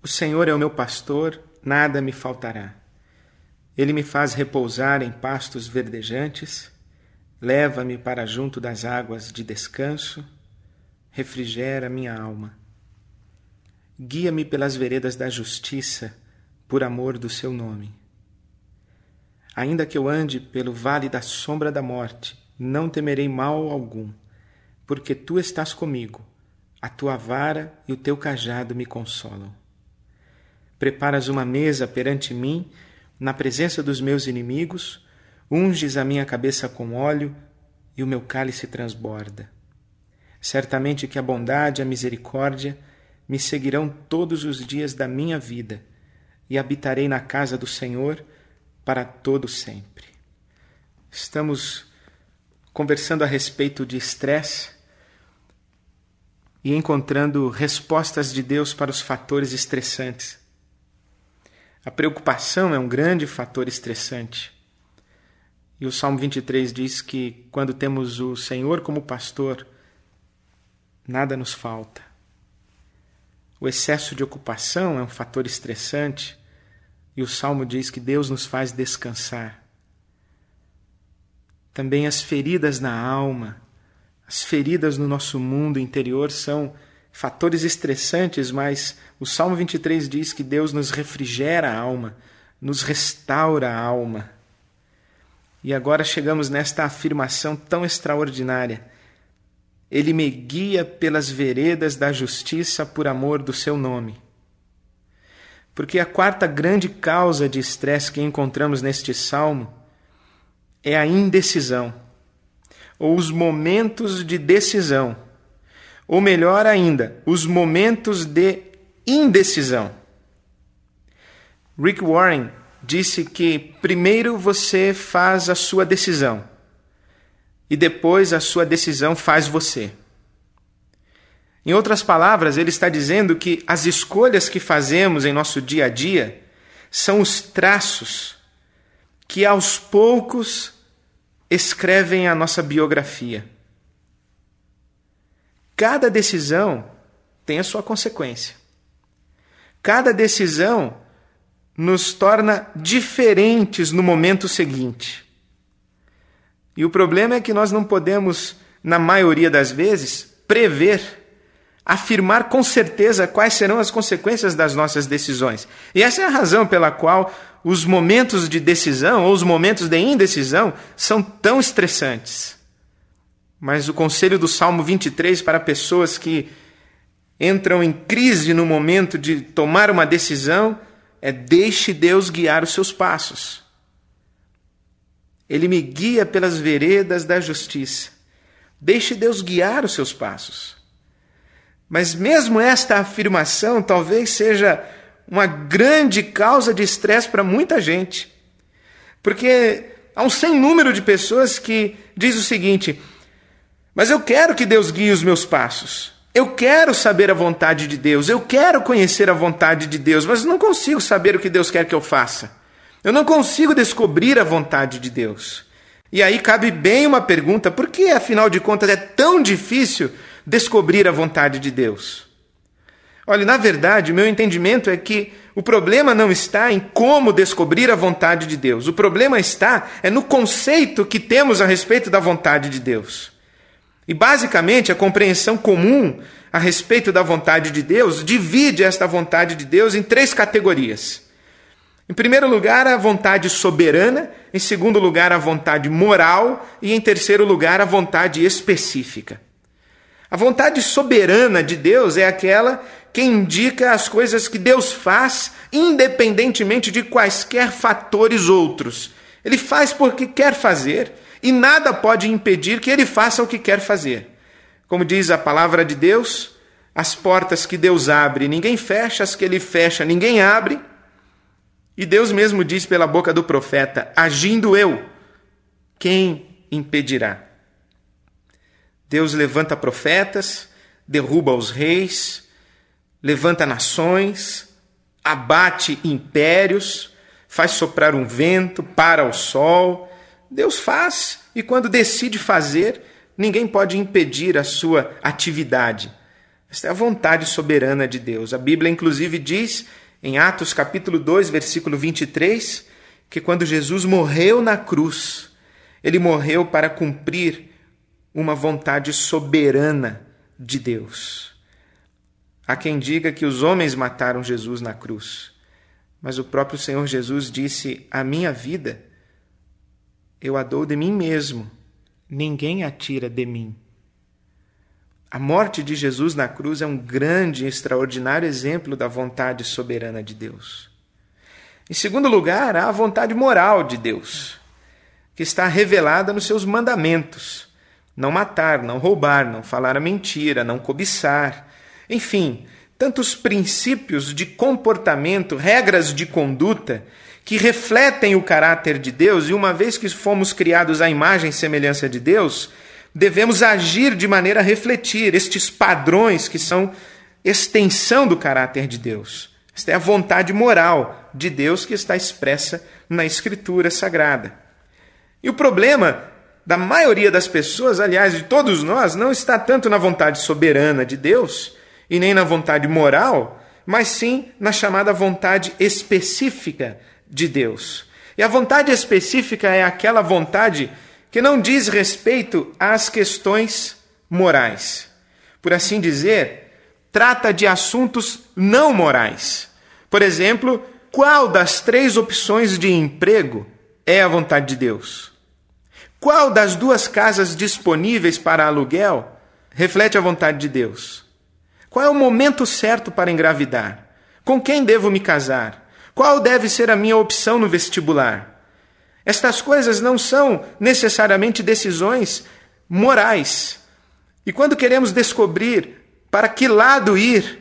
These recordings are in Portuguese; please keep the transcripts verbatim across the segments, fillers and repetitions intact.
O Senhor é o meu pastor, nada me faltará. Ele me faz repousar em pastos verdejantes, leva-me para junto das águas de descanso, refrigera minha alma. Guia-me pelas veredas da justiça, por amor do seu nome. Ainda que eu ande pelo vale da sombra da morte, não temerei mal algum, porque tu estás comigo, a tua vara e o teu cajado me consolam. Preparas uma mesa perante mim, na presença dos meus inimigos, unges a minha cabeça com óleo e o meu cálice transborda. Certamente que a bondade e a misericórdia me seguirão todos os dias da minha vida, e habitarei na casa do Senhor para todo sempre. Estamos conversando a respeito de estresse e encontrando respostas de Deus para os fatores estressantes. A preocupação é um grande fator estressante. E o Salmo vinte e três diz que quando temos o Senhor como pastor, nada nos falta. O excesso de ocupação é um fator estressante e o Salmo diz que Deus nos faz descansar. Também as feridas na alma, as feridas no nosso mundo interior são fatores estressantes, mas o Salmo vinte e três diz que Deus nos refrigera a alma, nos restaura a alma. E agora chegamos nesta afirmação tão extraordinária. Ele me guia pelas veredas da justiça por amor do seu nome. Porque a quarta grande causa de estresse que encontramos neste salmo é a indecisão, ou os momentos de decisão, ou melhor ainda, os momentos de indecisão. Rick Warren disse que primeiro você faz a sua decisão e depois a sua decisão faz você. Em outras palavras, ele está dizendo que as escolhas que fazemos em nosso dia a dia são os traços que aos poucos escrevem a nossa biografia. Cada decisão tem a sua consequência. Cada decisão nos torna diferentes no momento seguinte. E o problema é que nós não podemos, na maioria das vezes, prever, afirmar com certeza quais serão as consequências das nossas decisões. E essa é a razão pela qual os momentos de decisão ou os momentos de indecisão são tão estressantes. Mas o conselho do Salmo vinte e três para pessoas que entram em crise no momento de tomar uma decisão é: deixe Deus guiar os seus passos. Ele me guia pelas veredas da justiça. Deixe Deus guiar os seus passos. Mas mesmo esta afirmação talvez seja uma grande causa de estresse para muita gente. Porque há um sem número de pessoas que diz o seguinte: mas eu quero que Deus guie os meus passos. Eu quero saber a vontade de Deus. Eu quero conhecer a vontade de Deus, mas não consigo saber o que Deus quer que eu faça. Eu não consigo descobrir a vontade de Deus. E aí cabe bem uma pergunta: por que, afinal de contas, é tão difícil descobrir a vontade de Deus? Olha, na verdade, o meu entendimento é que o problema não está em como descobrir a vontade de Deus. O problema está é no conceito que temos a respeito da vontade de Deus. E, basicamente, a compreensão comum a respeito da vontade de Deus divide esta vontade de Deus em três categorias. Em primeiro lugar, a vontade soberana. Em segundo lugar, a vontade moral. E, em terceiro lugar, a vontade específica. A vontade soberana de Deus é aquela que indica as coisas que Deus faz independentemente de quaisquer fatores outros. Ele faz porque quer fazer e nada pode impedir que ele faça o que quer fazer. Como diz a palavra de Deus, as portas que Deus abre, ninguém fecha, as que ele fecha, ninguém abre. E Deus mesmo diz pela boca do profeta: agindo eu, quem impedirá? Deus levanta profetas, derruba os reis, levanta nações, abate impérios, faz soprar um vento, para o sol. Deus faz, e quando decide fazer, ninguém pode impedir a sua atividade. Esta é a vontade soberana de Deus. A Bíblia, inclusive, diz em Atos capítulo dois, versículo vinte e três, que quando Jesus morreu na cruz, ele morreu para cumprir uma vontade soberana de Deus. Há quem diga que os homens mataram Jesus na cruz, mas o próprio Senhor Jesus disse: a minha vida eu a dou de mim mesmo, ninguém a tira de mim. A morte de Jesus na cruz é um grande e extraordinário exemplo da vontade soberana de Deus. Em segundo lugar, há a vontade moral de Deus, que está revelada nos seus mandamentos: não matar, não roubar, não falar a mentira, não cobiçar. Enfim, tantos princípios de comportamento, regras de conduta que refletem o caráter de Deus, e uma vez que fomos criados à imagem e semelhança de Deus, devemos agir de maneira a refletir estes padrões que são extensão do caráter de Deus. Esta é a vontade moral de Deus que está expressa na Escritura Sagrada. E o problema da maioria das pessoas, aliás, de todos nós, não está tanto na vontade soberana de Deus e nem na vontade moral, mas sim na chamada vontade específica de Deus. E a vontade específica é aquela vontade que não diz respeito às questões morais. Por assim dizer, trata de assuntos não morais. Por exemplo, qual das três opções de emprego é a vontade de Deus? Qual das duas casas disponíveis para aluguel reflete a vontade de Deus? Qual é o momento certo para engravidar? Com quem devo me casar? Qual deve ser a minha opção no vestibular? Estas coisas não são necessariamente decisões morais. E quando queremos descobrir para que lado ir,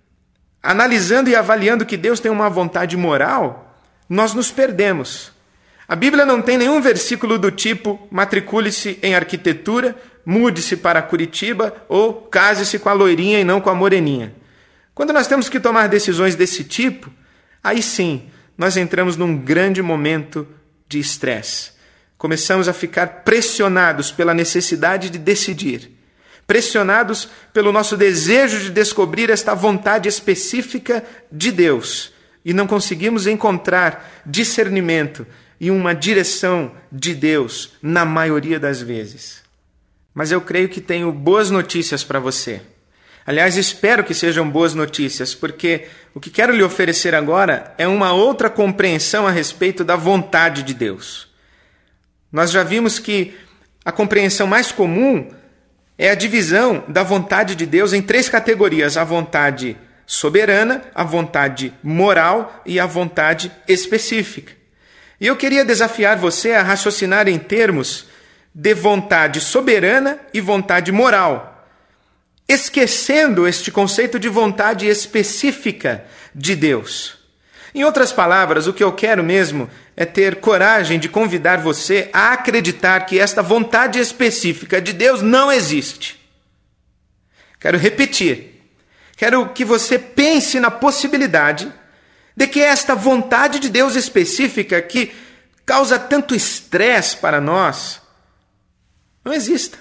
analisando e avaliando que Deus tem uma vontade moral, nós nos perdemos. A Bíblia não tem nenhum versículo do tipo: matricule-se em arquitetura, mude-se para Curitiba ou case-se com a loirinha e não com a moreninha. Quando nós temos que tomar decisões desse tipo, aí sim, nós entramos num grande momento de estresse. Começamos a ficar pressionados pela necessidade de decidir, pressionados pelo nosso desejo de descobrir esta vontade específica de Deus, e não conseguimos encontrar discernimento e uma direção de Deus na maioria das vezes. Mas eu creio que tenho boas notícias para você. Aliás, espero que sejam boas notícias, porque o que quero lhe oferecer agora é uma outra compreensão a respeito da vontade de Deus. Nós já vimos que a compreensão mais comum é a divisão da vontade de Deus em três categorias: a vontade soberana, a vontade moral e a vontade específica. E eu queria desafiar você a raciocinar em termos de vontade soberana e vontade moral, esquecendo este conceito de vontade específica de Deus. Em outras palavras, o que eu quero mesmo é ter coragem de convidar você a acreditar que esta vontade específica de Deus não existe. Quero repetir. Quero que você pense na possibilidade de que esta vontade de Deus específica, que causa tanto estresse para nós, não exista.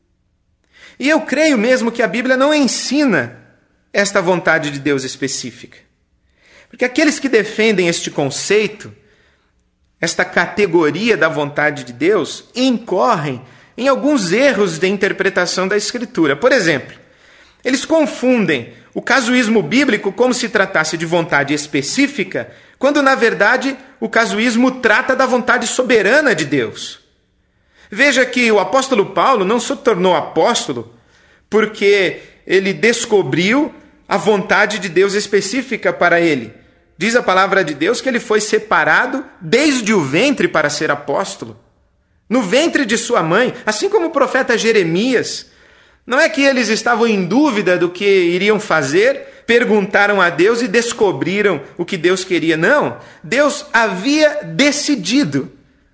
E eu creio mesmo que a Bíblia não ensina esta vontade de Deus específica. Porque aqueles que defendem este conceito, esta categoria da vontade de Deus, incorrem em alguns erros de interpretação da Escritura. Por exemplo, eles confundem o casuísmo bíblico como se tratasse de vontade específica, quando, na verdade, o casuísmo trata da vontade soberana de Deus. Veja que o apóstolo Paulo não se tornou apóstolo porque ele descobriu a vontade de Deus específica para ele. Diz a palavra de Deus que ele foi separado desde o ventre para ser apóstolo. No ventre de sua mãe, assim como o profeta Jeremias. Não é que eles estavam em dúvida do que iriam fazer, perguntaram a Deus e descobriram o que Deus queria. Não, Deus havia decidido,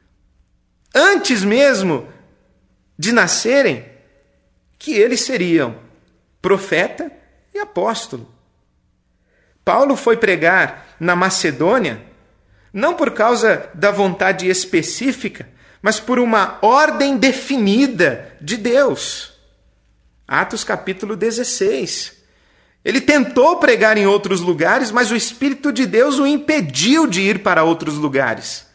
antes mesmo de nascerem, que eles seriam profeta e apóstolo. Paulo foi pregar na Macedônia, não por causa da vontade específica, mas por uma ordem definida de Deus. Atos capítulo dezesseis. Ele tentou pregar em outros lugares, mas o Espírito de Deus o impediu de ir para outros lugares.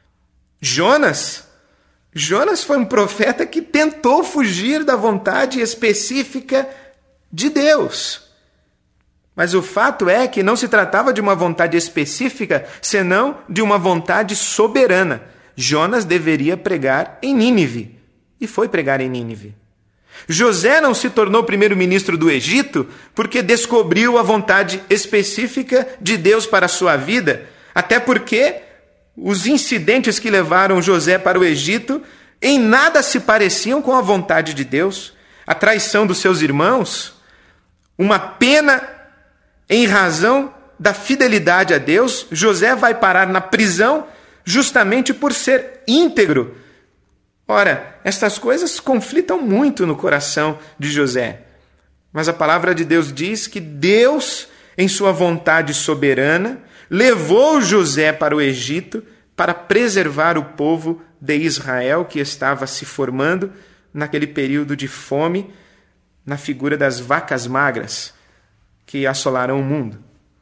Jonas, Jonas foi um profeta que tentou fugir da vontade específica de Deus. Mas o fato é que não se tratava de uma vontade específica, senão de uma vontade soberana. Jonas deveria pregar em Nínive, e foi pregar em Nínive. José não se tornou primeiro-ministro do Egito porque descobriu a vontade específica de Deus para a sua vida, até porque os incidentes que levaram José para o Egito em nada se pareciam com a vontade de Deus. A traição dos seus irmãos, uma pena em razão da fidelidade a Deus. José vai parar na prisão justamente por ser íntegro. Ora, estas coisas conflitam muito no coração de José. Mas a palavra de Deus diz que Deus, em sua vontade soberana, levou José para o Egito para preservar o povo de Israel que estava se formando naquele período de fome, na figura das vacas magras que assolaram o mundo.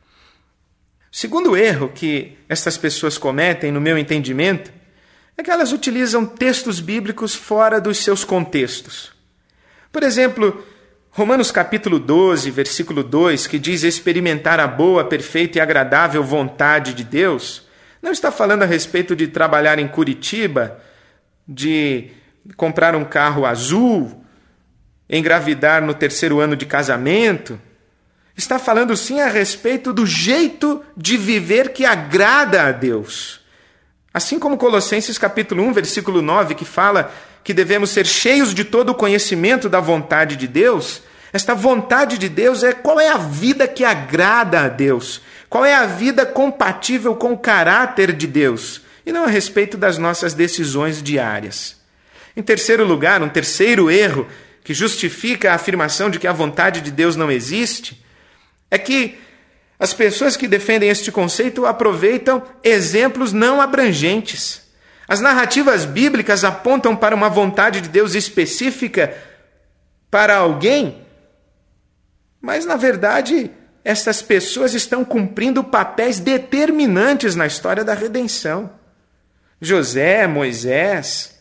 O segundo erro que estas pessoas cometem, no meu entendimento, é que elas utilizam textos bíblicos fora dos seus contextos. Por exemplo, Romanos capítulo doze, versículo dois, que diz experimentar a boa, perfeita e agradável vontade de Deus, não está falando a respeito de trabalhar em Curitiba, de comprar um carro azul, engravidar no terceiro ano de casamento. Está falando sim a respeito do jeito de viver que agrada a Deus. Assim como Colossenses capítulo um, versículo nove, que fala que devemos ser cheios de todo o conhecimento da vontade de Deus, esta vontade de Deus é qual é a vida que agrada a Deus, qual é a vida compatível com o caráter de Deus, e não a respeito das nossas decisões diárias. Em terceiro lugar, um terceiro erro que justifica a afirmação de que a vontade de Deus não existe, é que as pessoas que defendem este conceito aproveitam exemplos não abrangentes. As narrativas bíblicas apontam para uma vontade de Deus específica para alguém, mas, na verdade, estas pessoas estão cumprindo papéis determinantes na história da redenção. José, Moisés,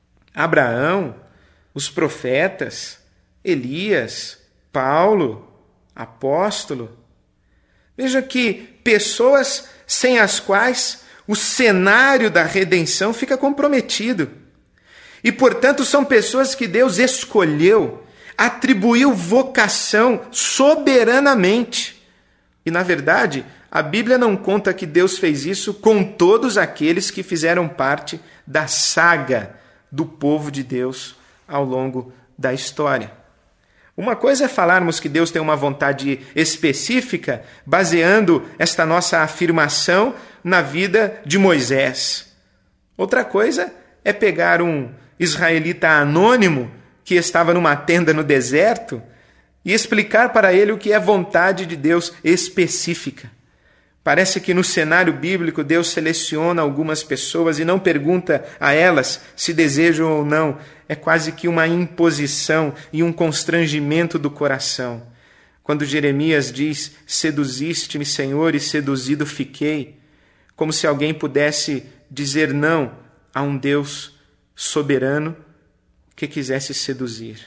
Abraão, os profetas, Elias, Paulo, apóstolo. Veja que pessoas sem as quais o cenário da redenção fica comprometido. E, portanto, são pessoas que Deus escolheu, atribuiu vocação soberanamente. E, na verdade, a Bíblia não conta que Deus fez isso com todos aqueles que fizeram parte da saga do povo de Deus ao longo da história. Uma coisa é falarmos que Deus tem uma vontade específica, baseando esta nossa afirmação na vida de Moisés. Outra coisa é pegar um israelita anônimo que estava numa tenda no deserto e explicar para ele o que é vontade de Deus específica. Parece que no cenário bíblico Deus seleciona algumas pessoas e não pergunta a elas se desejam ou não. É quase que uma imposição e um constrangimento do coração. Quando Jeremias diz, seduziste-me, Senhor, e seduzido fiquei, como se alguém pudesse dizer não a um Deus soberano que quisesse seduzir.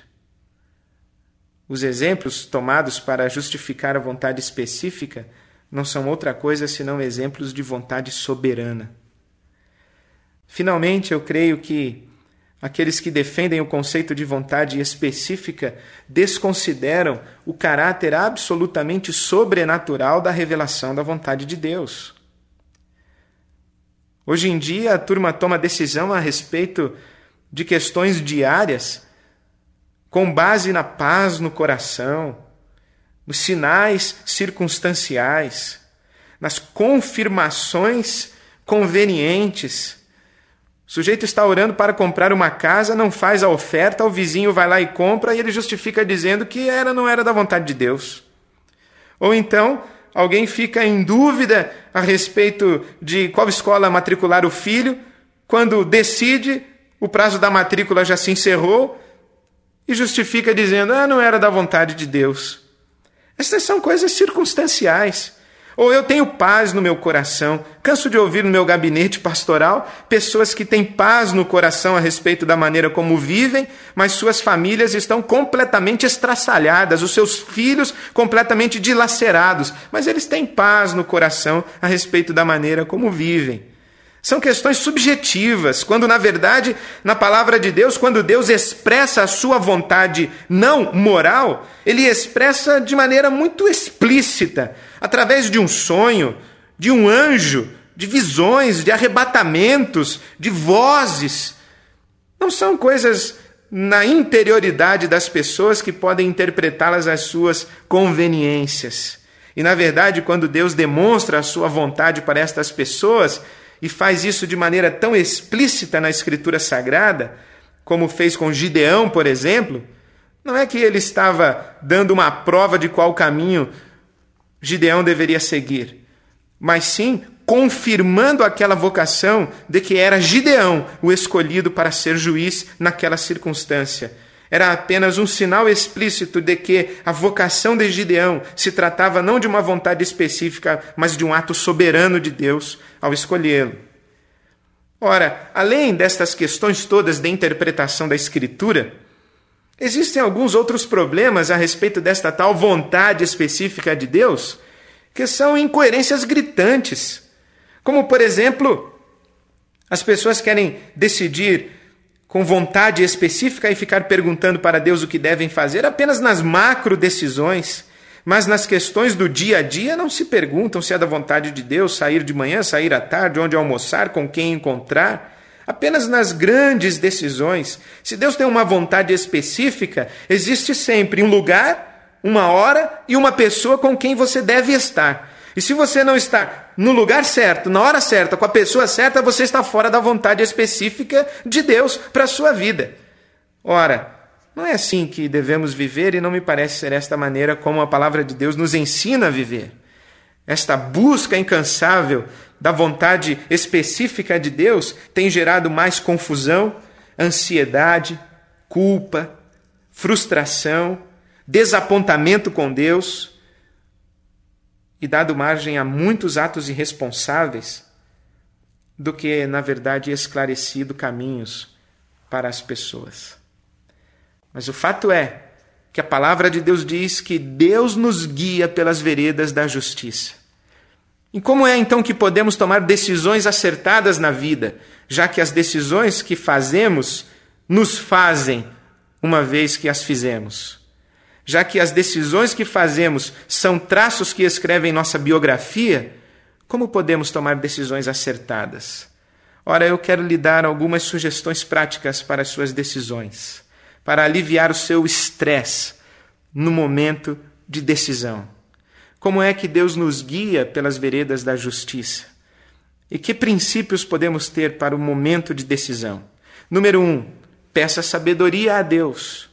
Os exemplos tomados para justificar a vontade específica não são outra coisa senão exemplos de vontade soberana. Finalmente, eu creio que aqueles que defendem o conceito de vontade específica desconsideram o caráter absolutamente sobrenatural da revelação da vontade de Deus. Hoje em dia, a turma toma decisão a respeito de questões diárias com base na paz no coração, nos sinais circunstanciais, nas confirmações convenientes. O sujeito está orando para comprar uma casa, não faz a oferta, o vizinho vai lá e compra e ele justifica dizendo que era, não era da vontade de Deus. Ou então, alguém fica em dúvida a respeito de qual escola matricular o filho, quando decide, o prazo da matrícula já se encerrou e justifica dizendo, ah, não era da vontade de Deus. Essas são coisas circunstanciais. Ou eu tenho paz no meu coração. Canso de ouvir no meu gabinete pastoral pessoas que têm paz no coração a respeito da maneira como vivem, mas suas famílias estão completamente estraçalhadas, os seus filhos completamente dilacerados, mas eles têm paz no coração a respeito da maneira como vivem. São questões subjetivas, quando na verdade, na palavra de Deus, quando Deus expressa a sua vontade não moral, ele expressa de maneira muito explícita, através de um sonho, de um anjo, de visões, de arrebatamentos, de vozes. Não são coisas na interioridade das pessoas que podem interpretá-las às suas conveniências. E na verdade, quando Deus demonstra a sua vontade para estas pessoas, e faz isso de maneira tão explícita na Escritura Sagrada, como fez com Gideão, por exemplo, não é que ele estava dando uma prova de qual caminho Gideão deveria seguir, mas sim confirmando aquela vocação de que era Gideão o escolhido para ser juiz naquela circunstância. Era apenas um sinal explícito de que a vocação de Gideão se tratava não de uma vontade específica, mas de um ato soberano de Deus ao escolhê-lo. Ora, além destas questões todas de interpretação da Escritura, existem alguns outros problemas a respeito desta tal vontade específica de Deus, que são incoerências gritantes. Como, por exemplo, as pessoas querem decidir com vontade específica e ficar perguntando para Deus o que devem fazer apenas nas macro decisões, mas nas questões do dia a dia não se perguntam se é da vontade de Deus sair de manhã, sair à tarde, onde almoçar, com quem encontrar. Apenas nas grandes decisões. Se Deus tem uma vontade específica, existe sempre um lugar, uma hora e uma pessoa com quem você deve estar. E se você não está no lugar certo, na hora certa, com a pessoa certa, você está fora da vontade específica de Deus para a sua vida. Ora, não é assim que devemos viver e não me parece ser esta maneira como a palavra de Deus nos ensina a viver. Esta busca incansável da vontade específica de Deus tem gerado mais confusão, ansiedade, culpa, frustração, desapontamento com Deus, e dado margem a muitos atos irresponsáveis, do que, na verdade, esclarecido caminhos para as pessoas. Mas o fato é que a palavra de Deus diz que Deus nos guia pelas veredas da justiça. E como é então que podemos tomar decisões acertadas na vida, já que as decisões que fazemos nos fazem uma vez que as fizemos? Já que as decisões que fazemos são traços que escrevem nossa biografia, como podemos tomar decisões acertadas? Ora, eu quero lhe dar algumas sugestões práticas para as suas decisões, para aliviar o seu estresse no momento de decisão. Como é que Deus nos guia pelas veredas da justiça? E que princípios podemos ter para o momento de decisão? Número um, peça sabedoria a Deus.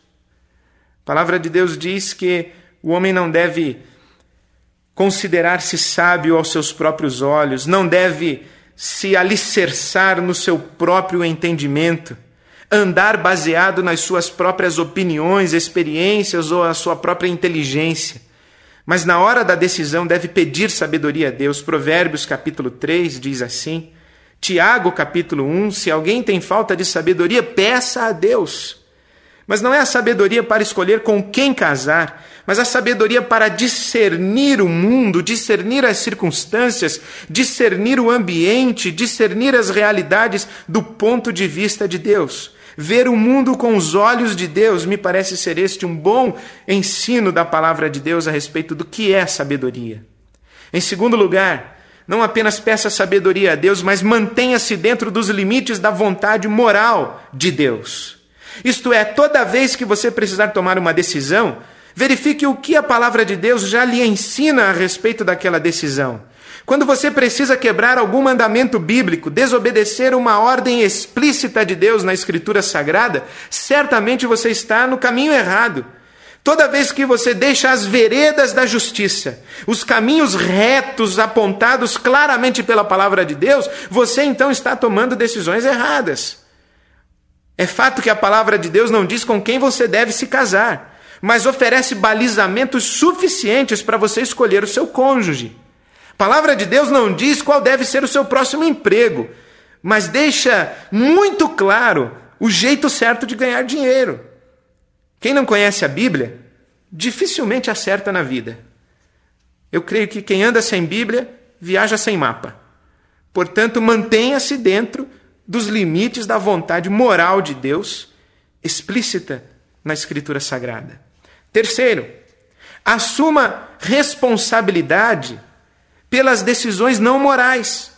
A palavra de Deus diz que o homem não deve considerar-se sábio aos seus próprios olhos, não deve se alicerçar no seu próprio entendimento, andar baseado nas suas próprias opiniões, experiências ou a sua própria inteligência. Mas na hora da decisão deve pedir sabedoria a Deus. Provérbios capítulo três diz assim, Tiago capítulo um, se alguém tem falta de sabedoria, peça a Deus. Mas não é a sabedoria para escolher com quem casar, mas a sabedoria para discernir o mundo, discernir as circunstâncias, discernir o ambiente, discernir as realidades do ponto de vista de Deus. Ver o mundo com os olhos de Deus, me parece ser este um bom ensino da palavra de Deus a respeito do que é sabedoria. Em segundo lugar, não apenas peça sabedoria a Deus, mas mantenha-se dentro dos limites da vontade moral de Deus. Isto é, toda vez que você precisar tomar uma decisão, verifique o que a palavra de Deus já lhe ensina a respeito daquela decisão. Quando você precisa quebrar algum mandamento bíblico, desobedecer uma ordem explícita de Deus na Escritura Sagrada, certamente você está no caminho errado. Toda vez que você deixa as veredas da justiça, os caminhos retos apontados claramente pela palavra de Deus, você então está tomando decisões erradas. É fato que a palavra de Deus não diz com quem você deve se casar. mas oferece balizamentos suficientes para você escolher o seu cônjuge. A palavra de Deus não diz qual deve ser o seu próximo emprego, mas deixa muito claro o jeito certo de ganhar dinheiro. Quem não conhece a Bíblia, dificilmente acerta na vida. Eu creio que quem anda sem Bíblia, viaja sem mapa. Portanto, mantenha-se dentro dos limites da vontade moral de Deus, explícita na Escritura Sagrada. Terceiro, assuma responsabilidade pelas decisões não morais.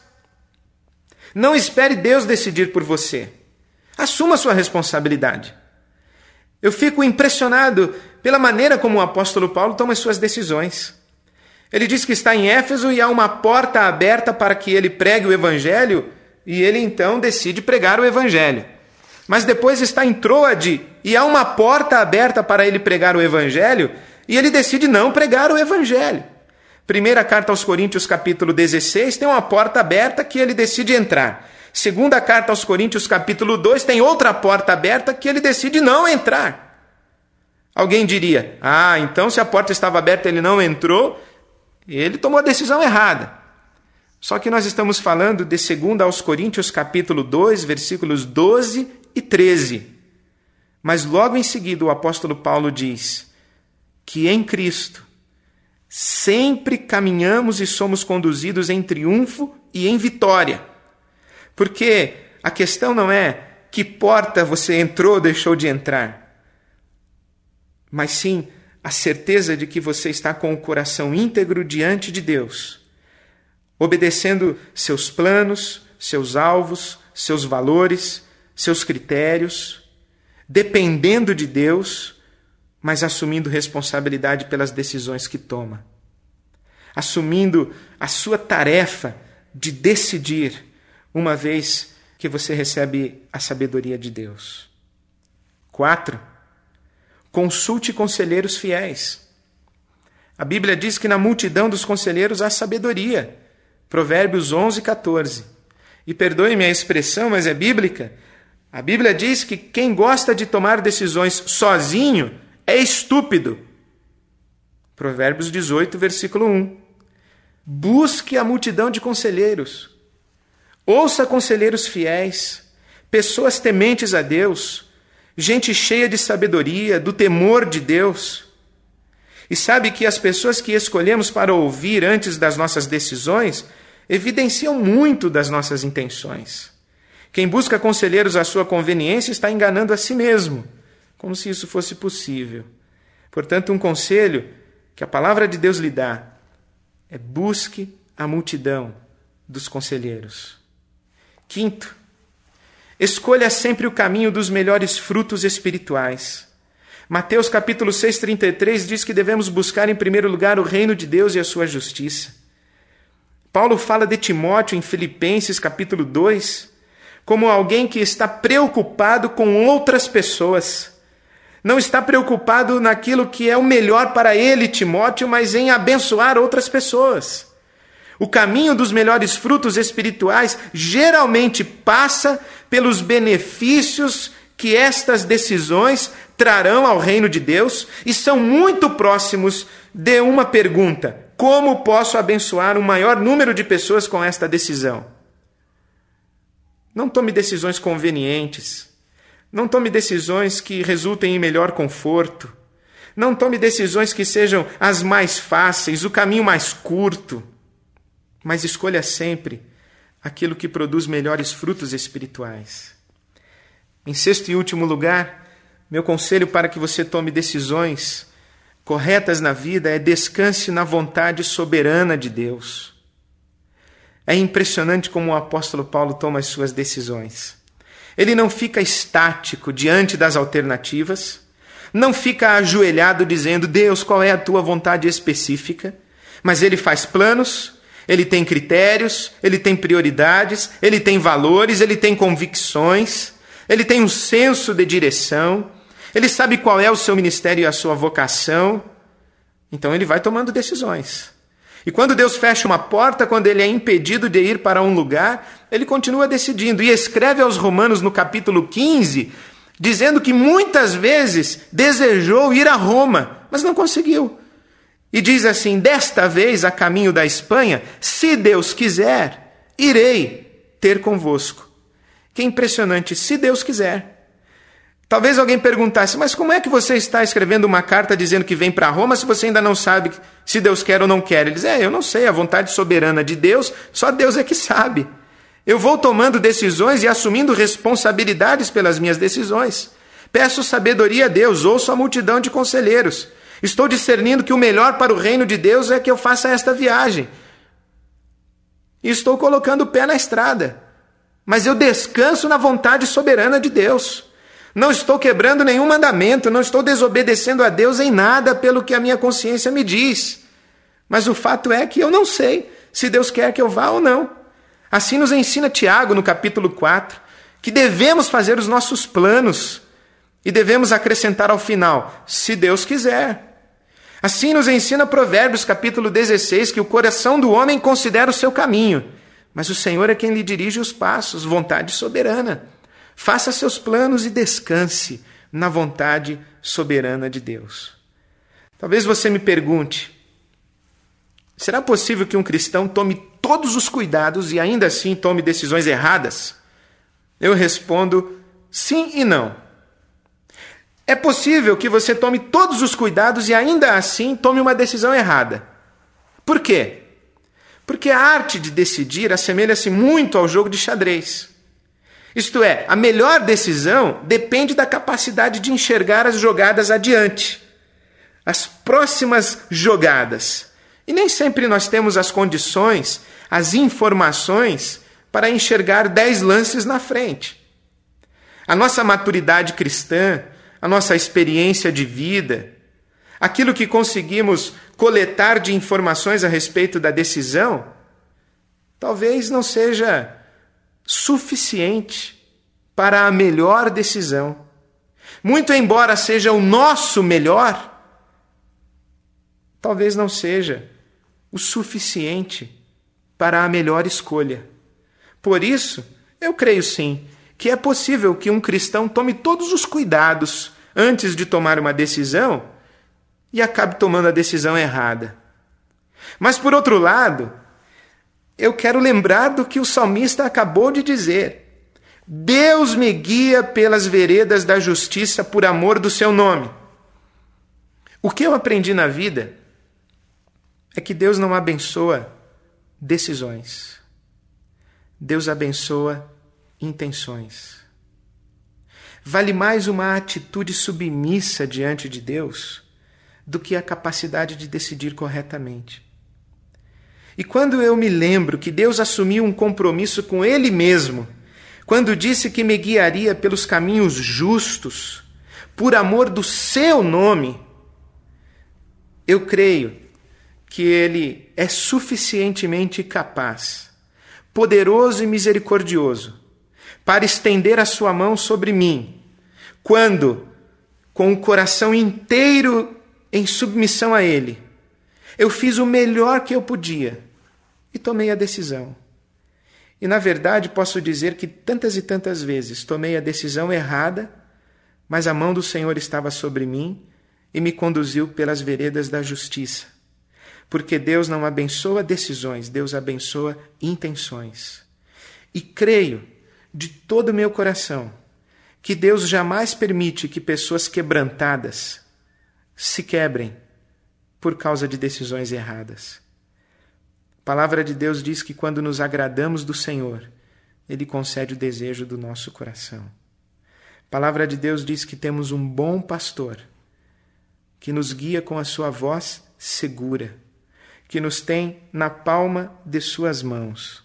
Não espere Deus decidir por você. Assuma sua responsabilidade. Eu fico impressionado pela maneira como o apóstolo Paulo toma as suas decisões. Ele diz que está em Éfeso e há uma porta aberta para que ele pregue o Evangelho, e ele então decide pregar o Evangelho. Mas depois está em Troade e há uma porta aberta para ele pregar o Evangelho, e ele decide não pregar o Evangelho. Primeira carta aos Coríntios, capítulo dezesseis, tem uma porta aberta que ele decide entrar. Segunda carta aos Coríntios, capítulo dois, tem outra porta aberta que ele decide não entrar. Alguém diria, ah, então se a porta estava aberta e ele não entrou, ele tomou a decisão errada. Só que nós estamos falando de segunda aos Coríntios, capítulo dois, versículos doze e treze. Mas logo em seguida o apóstolo Paulo diz que em Cristo sempre caminhamos e somos conduzidos em triunfo e em vitória. Porque a questão não é que porta você entrou ou deixou de entrar, mas sim a certeza de que você está com o coração íntegro diante de Deus, obedecendo seus planos, seus alvos, seus valores, seus critérios, dependendo de Deus, mas assumindo responsabilidade pelas decisões que toma, assumindo a sua tarefa de decidir, uma vez que você recebe a sabedoria de Deus. Quatro, consulte conselheiros fiéis. A Bíblia diz que na multidão dos conselheiros há sabedoria. Provérbios onze, quatorze. E perdoe-me a expressão, mas é bíblica. A Bíblia diz que quem gosta de tomar decisões sozinho é estúpido. Provérbios dezoito, versículo um. Busque a multidão de conselheiros. Ouça conselheiros fiéis, pessoas tementes a Deus, gente cheia de sabedoria, do temor de Deus. E sabe que as pessoas que escolhemos para ouvir antes das nossas decisões evidenciam muito das nossas intenções. Quem busca conselheiros à sua conveniência está enganando a si mesmo, como se isso fosse possível. Portanto, um conselho que a palavra de Deus lhe dá é: busque a multidão dos conselheiros. Quinto, escolha sempre o caminho dos melhores frutos espirituais. Mateus capítulo seis, trinta e três diz que devemos buscar em primeiro lugar o reino de Deus e a sua justiça. Paulo fala de Timóteo em Filipenses capítulo dois como alguém que está preocupado com outras pessoas. Não está preocupado naquilo que é o melhor para ele, Timóteo, mas em abençoar outras pessoas. O caminho dos melhores frutos espirituais geralmente passa pelos benefícios que estas decisões trarão ao reino de Deus e são muito próximos de uma pergunta: como posso abençoar um maior número de pessoas com esta decisão? Não tome decisões convenientes. Não tome decisões que resultem em melhor conforto. Não tome decisões que sejam as mais fáceis, o caminho mais curto. Mas escolha sempre aquilo que produz melhores frutos espirituais. Em sexto e último lugar, meu conselho para que você tome decisões corretas na vida é: descanse na vontade soberana de Deus. É impressionante como o apóstolo Paulo toma as suas decisões. Ele não fica estático diante das alternativas, não fica ajoelhado dizendo: Deus, qual é a tua vontade específica? Mas ele faz planos, ele tem critérios, ele tem prioridades, ele tem valores, ele tem convicções, ele tem um senso de direção, ele sabe qual é o seu ministério e a sua vocação. Então ele vai tomando decisões. E quando Deus fecha uma porta, quando ele é impedido de ir para um lugar, ele continua decidindo. E escreve aos Romanos no capítulo quinze dizendo que muitas vezes desejou ir a Roma, mas não conseguiu. E diz assim: desta vez, a caminho da Espanha, se Deus quiser, irei ter convosco. Que impressionante, se Deus quiser. Talvez alguém perguntasse: mas como é que você está escrevendo uma carta dizendo que vem para Roma se você ainda não sabe se Deus quer ou não quer? Ele diz: é, eu não sei, a vontade soberana de Deus, só Deus é que sabe. Eu vou tomando decisões e assumindo responsabilidades pelas minhas decisões. Peço sabedoria a Deus, ouço a multidão de conselheiros. Estou discernindo que o melhor para o reino de Deus é que eu faça esta viagem. E estou colocando o pé na estrada. Mas eu descanso na vontade soberana de Deus. Não estou quebrando nenhum mandamento, não estou desobedecendo a Deus em nada pelo que a minha consciência me diz. Mas o fato é que eu não sei se Deus quer que eu vá ou não. Assim nos ensina Tiago, no capítulo quatro, que devemos fazer os nossos planos e devemos acrescentar ao final, se Deus quiser. Assim nos ensina Provérbios, capítulo dezesseis, que o coração do homem considera o seu caminho, mas o Senhor é quem lhe dirige os passos, vontade soberana. Faça seus planos e descanse na vontade soberana de Deus. Talvez você me pergunte: será possível que um cristão tome todos os cuidados e ainda assim tome decisões erradas? Eu respondo sim e não. É possível que você tome todos os cuidados e ainda assim tome uma decisão errada. Por quê? Porque a arte de decidir assemelha-se muito ao jogo de xadrez. Isto é, a melhor decisão depende da capacidade de enxergar as jogadas adiante, as próximas jogadas. E nem sempre nós temos as condições, as informações para enxergar dez lances na frente. A nossa maturidade cristã, a nossa experiência de vida, aquilo que conseguimos coletar de informações a respeito da decisão, talvez não seja suficiente para a melhor decisão. Muito embora seja o nosso melhor, talvez não seja o suficiente para a melhor escolha. Por isso, eu creio sim que é possível que um cristão tome todos os cuidados antes de tomar uma decisão e acabe tomando a decisão errada. Mas, por outro lado, eu quero lembrar do que o salmista acabou de dizer: Deus me guia pelas veredas da justiça por amor do seu nome. O que eu aprendi na vida é que Deus não abençoa decisões. Deus abençoa intenções. Vale mais uma atitude submissa diante de Deus do que a capacidade de decidir corretamente. E quando eu me lembro que Deus assumiu um compromisso com Ele mesmo, quando disse que me guiaria pelos caminhos justos, por amor do seu nome, eu creio que Ele é suficientemente capaz, poderoso e misericordioso, para estender a sua mão sobre mim, quando, com o coração inteiro em submissão a Ele, eu fiz o melhor que eu podia e tomei a decisão. E, na verdade, posso dizer que tantas e tantas vezes tomei a decisão errada, mas a mão do Senhor estava sobre mim e me conduziu pelas veredas da justiça. Porque Deus não abençoa decisões, Deus abençoa intenções. E creio de todo o meu coração que Deus jamais permite que pessoas quebrantadas se quebrem por causa de decisões erradas. A palavra de Deus diz que quando nos agradamos do Senhor, Ele concede o desejo do nosso coração. A palavra de Deus diz que temos um bom pastor que nos guia com a sua voz segura, que nos tem na palma de suas mãos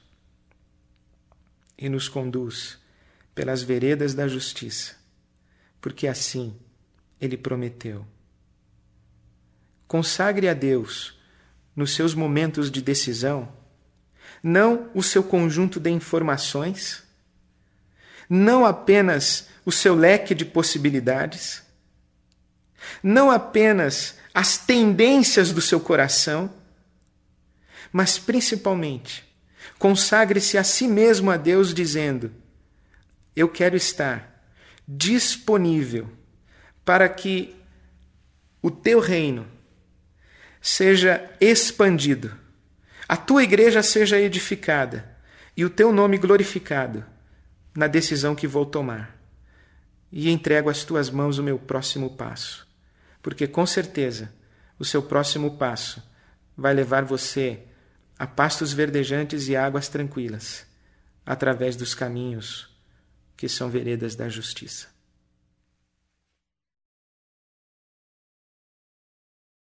e nos conduz pelas veredas da justiça, porque assim Ele prometeu. Consagre a Deus, nos seus momentos de decisão, não o seu conjunto de informações, não apenas o seu leque de possibilidades, não apenas as tendências do seu coração, mas principalmente consagre-se a si mesmo a Deus, dizendo: eu quero estar disponível para que o teu reino seja expandido, a tua igreja seja edificada e o teu nome glorificado na decisão que vou tomar. E entrego às tuas mãos o meu próximo passo, porque com certeza o seu próximo passo vai levar você a pastos verdejantes e águas tranquilas, através dos caminhos que são veredas da justiça.